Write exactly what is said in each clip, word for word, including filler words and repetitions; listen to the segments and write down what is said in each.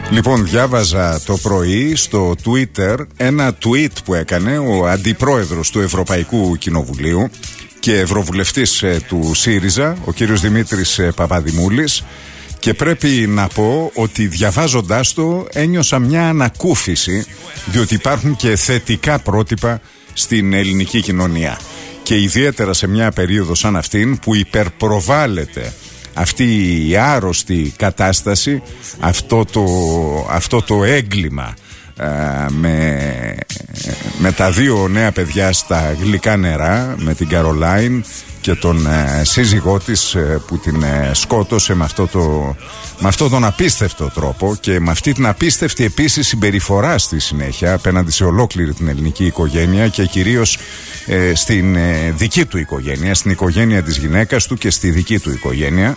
Λοιπόν, διάβαζα το πρωί στο Twitter ένα tweet που έκανε ο αντιπρόεδρος του Ευρωπαϊκού Κοινοβουλίου και ευρωβουλευτής του ΣΥΡΙΖΑ, ο κύριος Δημήτρης Παπαδημούλης, και πρέπει να πω ότι διαβάζοντάς το ένιωσα μια ανακούφιση, διότι υπάρχουν και θετικά πρότυπα στην ελληνική κοινωνία και ιδιαίτερα σε μια περίοδο σαν αυτήν που υπερπροβάλλεται αυτή η άρρωστη κατάσταση, αυτό το, αυτό το έγκλημα ε, με, με τα δύο νέα παιδιά στα γλυκά νερά, με την Καρολάιν και τον ε, σύζυγό της ε, που την ε, σκότωσε με αυτό, το, με αυτό τον απίστευτο τρόπο και με αυτή την απίστευτη επίσης συμπεριφορά στη συνέχεια απέναντι σε ολόκληρη την ελληνική οικογένεια και κυρίως ε, στην ε, δική του οικογένεια, στην οικογένεια της γυναίκας του και στη δική του οικογένεια.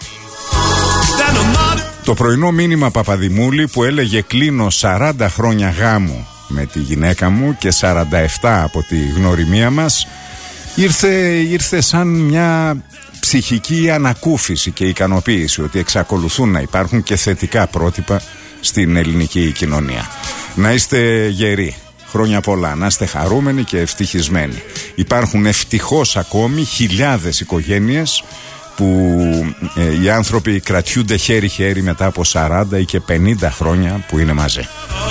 Το πρωινό μήνυμα Παπαδημούλη που έλεγε κλείνω σαράντα χρόνια γάμου με τη γυναίκα μου και σαράντα επτά από τη γνωριμία μας, ήρθε, ήρθε σαν μια ψυχική ανακούφιση και ικανοποίηση ότι εξακολουθούν να υπάρχουν και θετικά πρότυπα στην ελληνική κοινωνία. Να είστε γεροί, χρόνια πολλά, να είστε χαρούμενοι και ευτυχισμένοι. Υπάρχουν ευτυχώς ακόμη χιλιάδες οικογένειες που ε, οι άνθρωποι κρατιούνται χέρι-χέρι μετά από σαράντα ή και πενήντα χρόνια που είναι μαζί.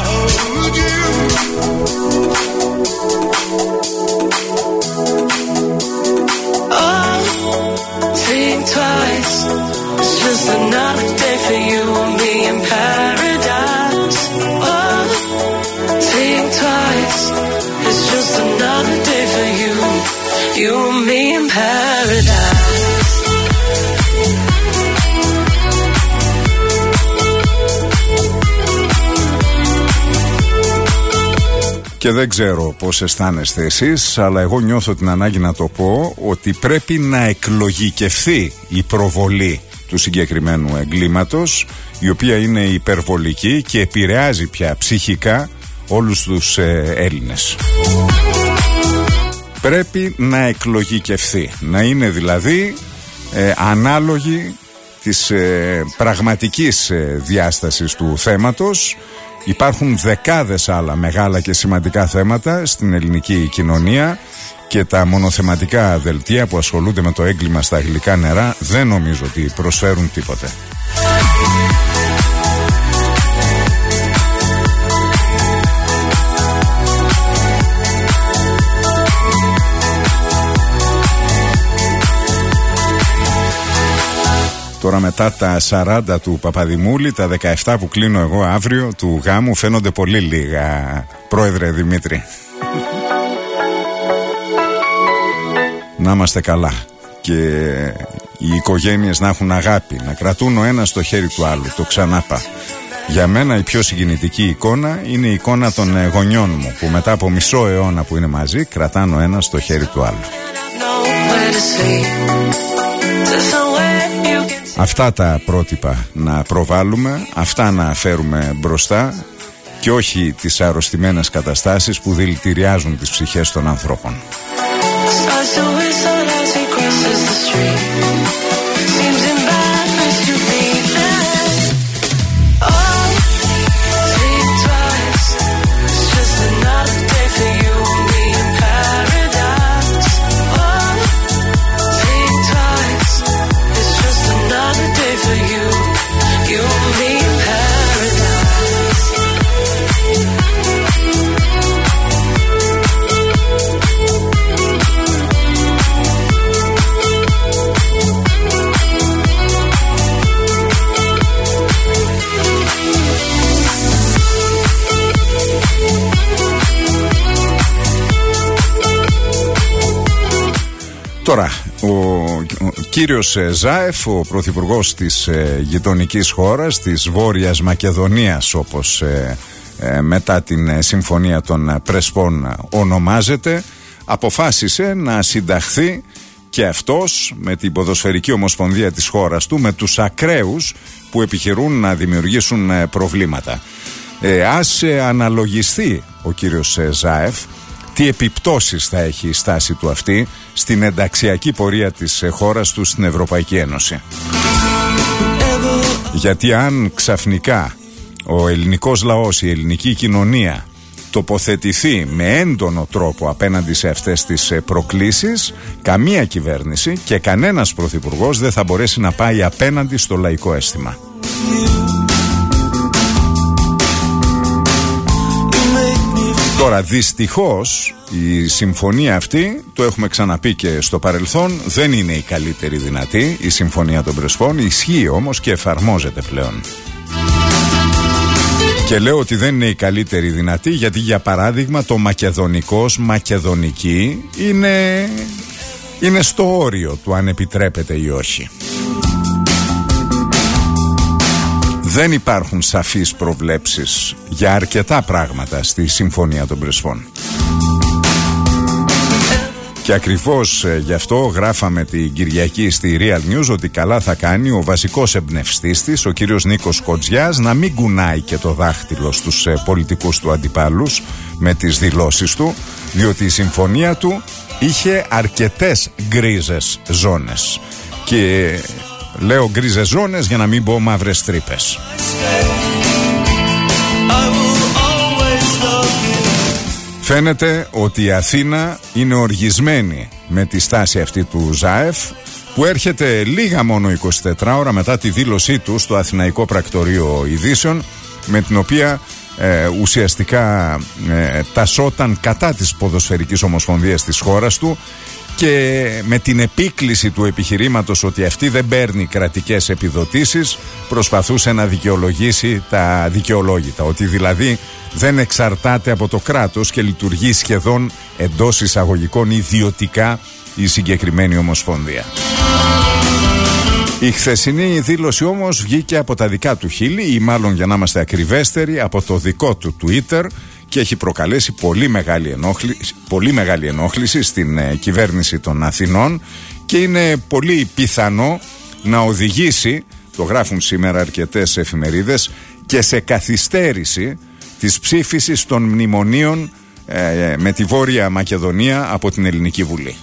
Και δεν ξέρω πώς αισθάνεστε εσείς, αλλά εγώ νιώθω την ανάγκη να το πω ότι πρέπει να εκλογικευθεί η προβολή του συγκεκριμένου εγκλήματος, η οποία είναι υπερβολική και επηρεάζει πια ψυχικά όλους τους ε, Έλληνες. Πρέπει να εκλογικευθεί, να είναι δηλαδή ε, ανάλογη της ε, πραγματικής ε, διάστασης του θέματος. Υπάρχουν δεκάδες άλλα μεγάλα και σημαντικά θέματα στην ελληνική κοινωνία και τα μονοθεματικά δελτία που ασχολούνται με το έγκλημα στα γλυκά νερά δεν νομίζω ότι προσφέρουν τίποτε. Τώρα μετά τα σαράντα του Παπαδημούλη, τα δεκαεπτά που κλείνω εγώ αύριο του γάμου φαίνονται πολύ λίγα, πρόεδρε Δημήτρη. Να είμαστε καλά και οι οικογένειες να έχουν αγάπη, να κρατούν ο ένας το χέρι του άλλου, το ξανάπα. Για μένα η πιο συγκινητική εικόνα είναι η εικόνα των γονιών μου που μετά από μισό αιώνα που είναι μαζί κρατάνε ο ένας το χέρι του άλλου. Αυτά τα πρότυπα να προβάλλουμε, αυτά να φέρουμε μπροστά και όχι τις αρρωστημένες καταστάσεις που δηλητηριάζουν τις ψυχές των ανθρώπων. Τώρα, ο, ο κύριος Ζάεφ, ο πρωθυπουργός της ε, γειτονικής χώρας, της Βόρειας Μακεδονίας, όπως ε, ε, μετά την ε, συμφωνία των Πρεσπών ονομάζεται, αποφάσισε να συνταχθεί και αυτός με την ποδοσφαιρική ομοσπονδία της χώρας του, με τους ακραίους που επιχειρούν να δημιουργήσουν ε, προβλήματα. Ε, ας ε, αναλογιστεί ο κύριος ε, Ζάεφ τι επιπτώσεις θα έχει η στάση του αυτή στην ενταξιακή πορεία της χώρας του στην Ευρωπαϊκή Ένωση. Γιατί αν ξαφνικά ο ελληνικός λαός, η ελληνική κοινωνία τοποθετηθεί με έντονο τρόπο απέναντι σε αυτές τις προκλήσεις, καμία κυβέρνηση και κανένας πρωθυπουργός δεν θα μπορέσει να πάει απέναντι στο λαϊκό αίσθημα. Τώρα δυστυχώς η συμφωνία αυτή, το έχουμε ξαναπεί και στο παρελθόν, δεν είναι η καλύτερη δυνατή, η συμφωνία των Πρεσπών, ισχύει όμως και εφαρμόζεται πλέον. Και λέω ότι δεν είναι η καλύτερη δυνατή γιατί, για παράδειγμα, το μακεδονικός, μακεδονική είναι, είναι στο όριο του αν επιτρέπεται ή όχι. Δεν υπάρχουν σαφείς προβλέψεις για αρκετά πράγματα στη Συμφωνία των Πρεσπών. Και ακριβώς ε, γι' αυτό γράφαμε την Κυριακή στη Real News ότι καλά θα κάνει ο βασικός εμπνευστής της, ο κύριος Νίκος Κοτζιάς, να μην κουνάει και το δάχτυλο στους ε, πολιτικούς του αντιπάλους με τις δηλώσεις του, διότι η συμφωνία του είχε αρκετές γκρίζες ζώνες. Και λέω γκρίζες ζώνες για να μην πω μαύρες τρύπες. Φαίνεται ότι η Αθήνα είναι οργισμένη με τη στάση αυτή του ΖΑΕΦ, που έρχεται λίγα μόνο είκοσι τέσσερις ώρα μετά τη δήλωσή του στο Αθηναϊκό Πρακτορείο Ειδήσεων, με την οποία ε, ουσιαστικά ε, τασσόταν κατά της ποδοσφαιρικής ομοσπονδίας της χώρας του και με την επίκληση του επιχειρήματος ότι αυτή δεν παίρνει κρατικές επιδοτήσεις προσπαθούσε να δικαιολογήσει τα δικαιολόγητα, ότι δηλαδή δεν εξαρτάται από το κράτος και λειτουργεί σχεδόν εντός εισαγωγικών ιδιωτικά η συγκεκριμένη ομοσπονδία. Η χθεσινή δήλωση όμως βγήκε από τα δικά του χείλη, ή μάλλον, για να είμαστε ακριβέστεροι, από το δικό του Twitter, και έχει προκαλέσει πολύ μεγάλη ενόχληση, πολύ μεγάλη ενόχληση στην ε, κυβέρνηση των Αθηνών, και είναι πολύ πιθανό να οδηγήσει, το γράφουν σήμερα αρκετές εφημερίδες, και σε καθυστέρηση της ψήφισης των μνημονίων ε, με τη Βόρεια Μακεδονία από την Ελληνική Βουλή.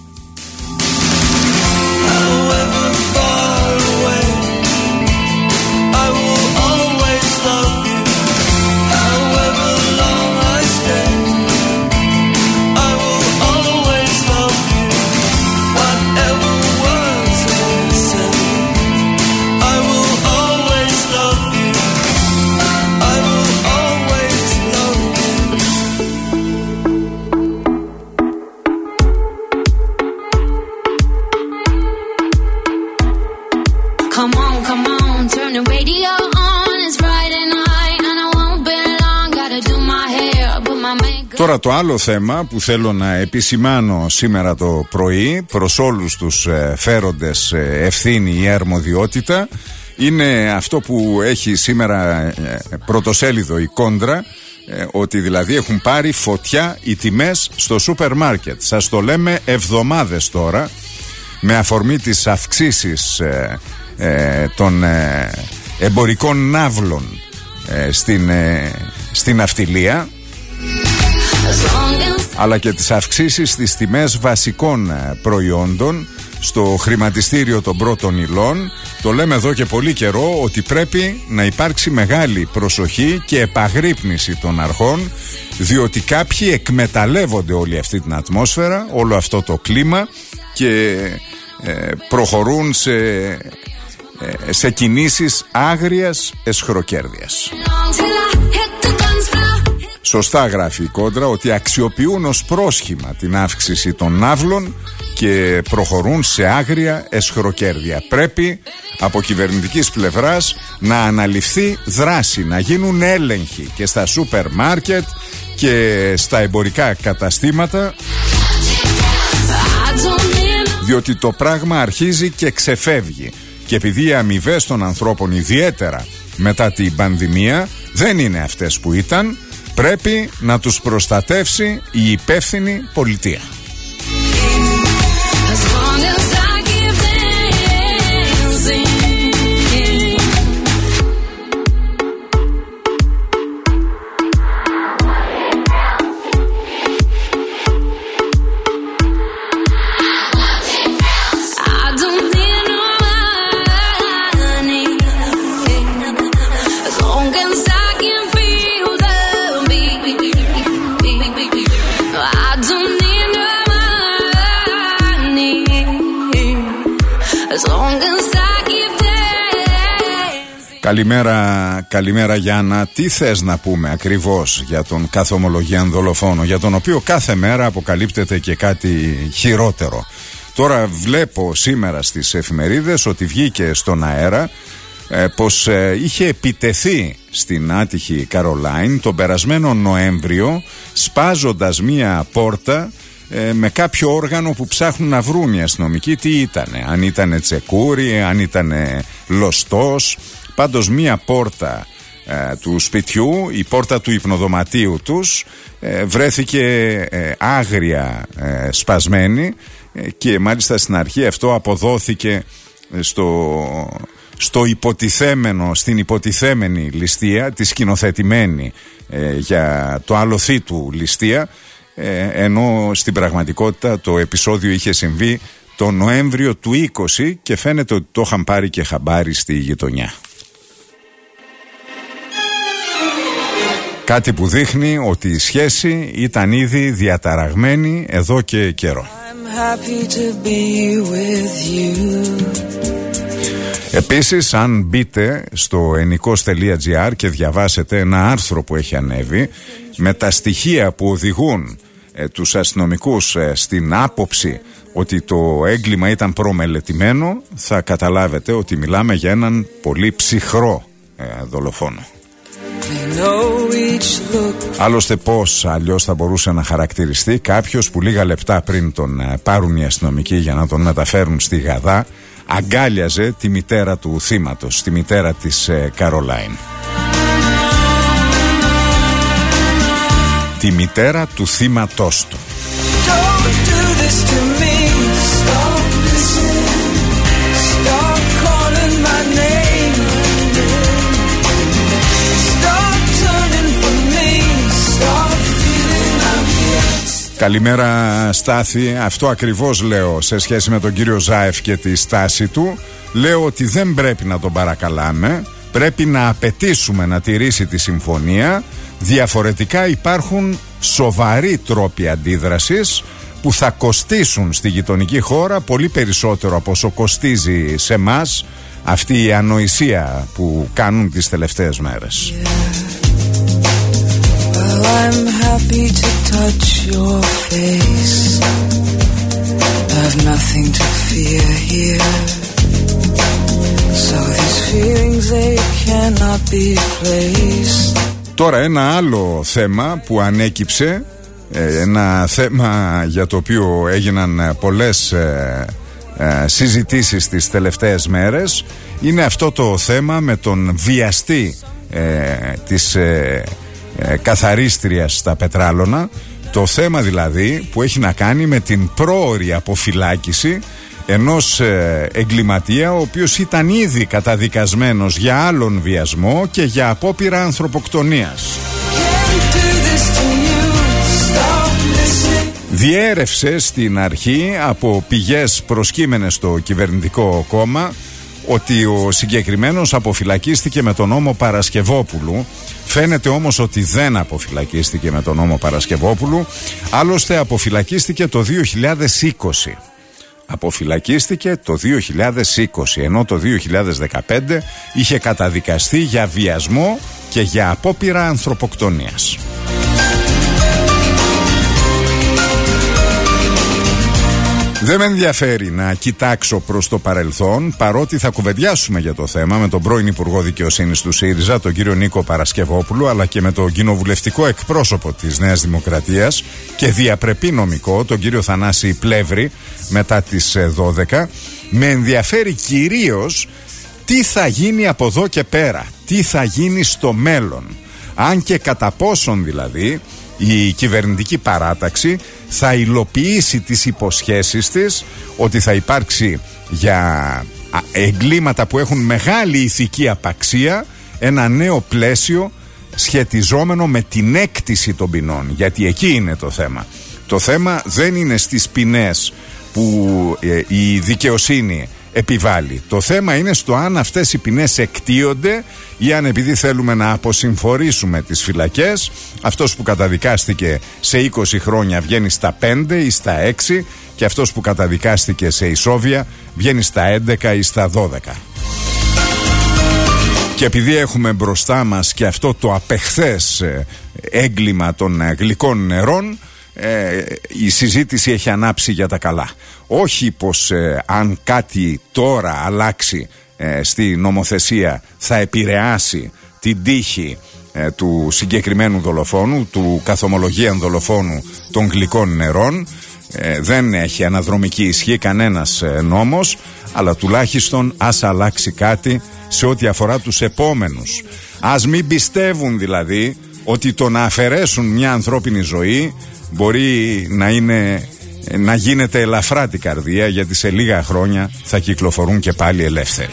Τώρα το άλλο θέμα που θέλω να επισημάνω σήμερα το πρωί προς όλους τους ε, φέροντες ε, ευθύνη ή αρμοδιότητα είναι αυτό που έχει σήμερα ε, πρωτοσέλιδο η Κόντρα, ε, ότι δηλαδή έχουν πάρει φωτιά οι τιμές στο σούπερ μάρκετ. Σας το λέμε εβδομάδες τώρα, με αφορμή τις αυξήσεις ε, ε, των ε, εμπορικών ναύλων ε, στην, ε, στην ναυτιλία, αλλά και τις αυξήσεις στις τιμές βασικών προϊόντων στο χρηματιστήριο των πρώτων υλών. Το λέμε εδώ και πολύ καιρό ότι πρέπει να υπάρξει μεγάλη προσοχή και επαγρύπνηση των αρχών, διότι κάποιοι εκμεταλλεύονται όλη αυτή την ατμόσφαιρα, όλο αυτό το κλίμα, και ε, προχωρούν σε, ε, σε κινήσεις άγριας εσχροκέρδειας. Σωστά γράφει η Κόντρα ότι αξιοποιούν ως πρόσχημα την αύξηση των ναύλων και προχωρούν σε άγρια εσχροκέρδεια. Πρέπει από κυβερνητικής πλευράς να αναλυφθεί δράση, να γίνουν έλεγχοι και στα σούπερ μάρκετ και στα εμπορικά καταστήματα, διότι το πράγμα αρχίζει και ξεφεύγει. Και επειδή οι αμοιβές των ανθρώπων, ιδιαίτερα μετά την πανδημία, δεν είναι αυτές που ήταν, πρέπει να τους προστατεύσει η υπεύθυνη πολιτεία. As long as I give Καλημέρα, καλημέρα Γιάννα. Τι θες να πούμε ακριβώς για τον καθομολογίαν δολοφόνο, για τον οποίο κάθε μέρα αποκαλύπτεται και κάτι χειρότερο? Τώρα βλέπω σήμερα στις εφημερίδες ότι βγήκε στον αέρα ε, πως ε, είχε επιτεθεί στην άτυχη Καρολάιν τον περασμένο Νοέμβριο, σπάζοντας μία πόρτα ε, με κάποιο όργανο που ψάχνουν να βρουν οι αστυνομικοί τι ήτανε. Αν ήτανε τσεκούρι, αν ήτανε λωστός. Πάντως μία πόρτα ε, του σπιτιού, η πόρτα του υπνοδωματίου τους ε, βρέθηκε ε, άγρια ε, σπασμένη ε, και μάλιστα στην αρχή αυτό αποδόθηκε στο, στο υποτιθέμενο, στην υποτιθέμενη ληστεία, τη σκηνοθετημένη ε, για το άλοθη του ληστεία, ε, ενώ στην πραγματικότητα το επεισόδιο είχε συμβεί το Νοέμβριο του είκοσι και φαίνεται ότι το είχαν πάρει και χαμπάρι στη γειτονιά. Κάτι που δείχνει ότι η σχέση ήταν ήδη διαταραγμένη εδώ και καιρό. Επίσης, αν μπείτε στο ενικός τελεία τζι άρ και διαβάσετε ένα άρθρο που έχει ανέβει με τα στοιχεία που οδηγούν ε, τους αστυνομικούς ε, στην άποψη ότι το έγκλημα ήταν προμελετημένο, θα καταλάβετε ότι μιλάμε για έναν πολύ ψυχρό ε, δολοφόνο. Άλλωστε πώς αλλιώς θα μπορούσε να χαρακτηριστεί κάποιος που λίγα λεπτά πριν τον πάρουν οι αστυνομικοί για να τον μεταφέρουν στη Γαδά αγκάλιαζε τη μητέρα του θύματος, τη μητέρα της ε, Καρολάιν. Τη μητέρα του θύματός του. Καλημέρα Στάθη, αυτό ακριβώς λέω σε σχέση με τον κύριο Ζάεφ και τη στάση του. Λέω ότι δεν πρέπει να τον παρακαλάμε, πρέπει να απαιτήσουμε να τηρήσει τη συμφωνία. Διαφορετικά υπάρχουν σοβαροί τρόποι αντίδρασης που θα κοστίσουν στη γειτονική χώρα πολύ περισσότερο από όσο κοστίζει σε μας αυτή η ανοησία που κάνουν τις τελευταίες μέρες. Well, I'm happy to touch your face. I've nothing to fear here. So these feelings they cannot be placed. Τώρα ένα άλλο θέμα που ανέκυψε, ένα θέμα για το οποίο έγιναν πολλές ε, ε, συζητήσεις τις τελευταίες μέρες, είναι αυτό το θέμα με τον βιαστή ε, της ε, ε, καθαρίστριας στα Πετράλωνα. Το θέμα δηλαδή που έχει να κάνει με την πρόωρη αποφυλάκηση ενός ε, εγκληματία ο οποίος ήταν ήδη καταδικασμένος για άλλον βιασμό και για απόπειρα ανθρωποκτονίας. Διέρευσε στην αρχή από πηγές προσκύμενες στο κυβερνητικό κόμμα ότι ο συγκεκριμένος αποφυλακίστηκε με τον νόμο Παρασκευόπουλου. Φαίνεται όμως ότι δεν αποφυλακίστηκε με τον νόμο Παρασκευόπουλου, άλλωστε αποφυλακίστηκε το δύο χιλιάδες είκοσι. Αποφυλακίστηκε το δύο χιλιάδες είκοσι, ενώ το δύο χιλιάδες δεκαπέντε είχε καταδικαστεί για βιασμό και για απόπειρα ανθρωποκτονίας. Δεν με ενδιαφέρει να κοιτάξω προς το παρελθόν, παρότι θα κουβεντιάσουμε για το θέμα με τον πρώην Υπουργό Δικαιοσύνης του ΣΥΡΙΖΑ, τον κύριο Νίκο Παρασκευόπουλο, αλλά και με τον κοινοβουλευτικό εκπρόσωπο της Νέας Δημοκρατίας και διαπρεπή νομικό, τον κύριο Θανάση Πλεύρη, μετά τις δώδεκα. Με ενδιαφέρει κυρίως τι θα γίνει από εδώ και πέρα, τι θα γίνει στο μέλλον, αν και κατά πόσον δηλαδή η κυβερνητική παράταξη θα υλοποιήσει τις υποσχέσεις της ότι θα υπάρξει για εγκλήματα που έχουν μεγάλη ηθική απαξία ένα νέο πλαίσιο σχετιζόμενο με την έκτιση των ποινών, γιατί εκεί είναι το θέμα. Το θέμα δεν είναι στις ποινές που ε, η δικαιοσύνη επιβάλλει. Το θέμα είναι στο αν αυτές οι ποινές εκτίονται ή αν, επειδή θέλουμε να αποσυμφορήσουμε τις φυλακές, αυτός που καταδικάστηκε σε είκοσι χρόνια βγαίνει στα πέντε ή στα έξι και αυτός που καταδικάστηκε σε ισόβια βγαίνει στα έντεκα ή στα δώδεκα. Και επειδή έχουμε μπροστά μας και αυτό το απεχθές έγκλημα των γλυκών νερών, ε, η συζήτηση έχει ανάψει για τα καλά. Όχι πως ε, αν κάτι τώρα αλλάξει ε, στη νομοθεσία θα επηρεάσει την τύχη ε, του συγκεκριμένου δολοφόνου, του καθομολογίαν δολοφόνου των γλυκών νερών. Ε, δεν έχει αναδρομική ισχύ κανένας ε, νόμος, αλλά τουλάχιστον ας αλλάξει κάτι σε ό,τι αφορά τους επόμενους. Ας μην πιστεύουν δηλαδή ότι το να αφαιρέσουν μια ανθρώπινη ζωή μπορεί να είναι, να γίνεται ελαφρά την καρδία, γιατί σε λίγα χρόνια θα κυκλοφορούν και πάλι ελεύθεροι.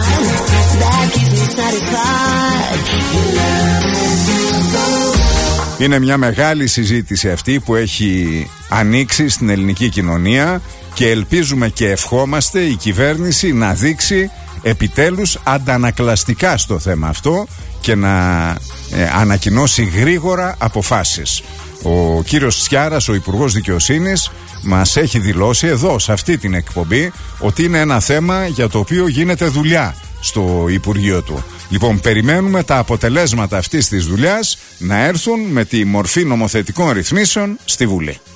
Είναι μια μεγάλη συζήτηση αυτή που έχει ανοίξει στην ελληνική κοινωνία και ελπίζουμε και ευχόμαστε η κυβέρνηση να δείξει επιτέλους αντανακλαστικά στο θέμα αυτό και να ε, ανακοινώσει γρήγορα αποφάσεις. Ο κύριος Τσιάρας, ο Υπουργός Δικαιοσύνης, μας έχει δηλώσει εδώ σε αυτή την εκπομπή ότι είναι ένα θέμα για το οποίο γίνεται δουλειά στο Υπουργείο του. Λοιπόν, περιμένουμε τα αποτελέσματα αυτής της δουλειάς να έρθουν με τη μορφή νομοθετικών ρυθμίσεων στη Βουλή.